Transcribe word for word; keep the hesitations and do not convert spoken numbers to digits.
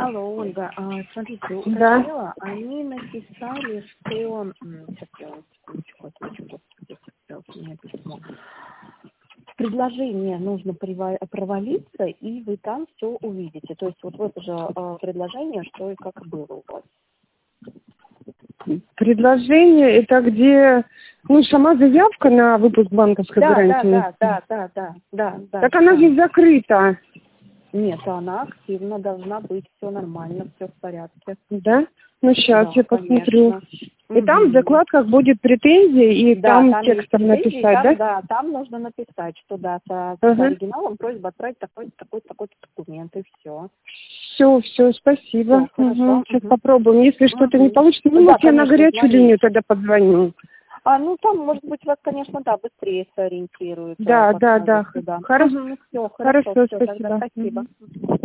Алло, Ольга, а, смотрите, Да. уточнила, они написали, что... м, Сейчас я вам секундочку отвечу, господи, сейчас у меня письмо. В предложение нужно прива- провалиться, и вы там все увидите. То есть вот в это же а, предложение, что и как было у вас. Предложение это где, ну, сама заявка на выпуск банковской Да, да, гарантии. да, да, да, да, да, да. Так она да. же закрыта. Нет, она активно должна быть, все нормально, все в порядке. Да? Ну, сейчас Да, я посмотрю. конечно. И там в Мгм. закладках будет претензии, и Да, там там есть текстом претензии, написать, там, да? да, там нужно написать, что да, со, с Ага. оригиналом просьба отправить такой-то, такой-то, такой-то документ, и все. Все, все, спасибо. Все, хорошо. Угу. Сейчас Угу. попробуем. Если что-то не Угу. получится, ну, Да, вот я на конечно, горячую звоните. линию тогда позвоню. А, ну, там, может быть, вас, конечно, да, быстрее сориентируют, Да, да, подскажут да. сюда. Хорошо, Угу, все, хорошо, хорошо, все, тогда спасибо. спасибо. Мгм.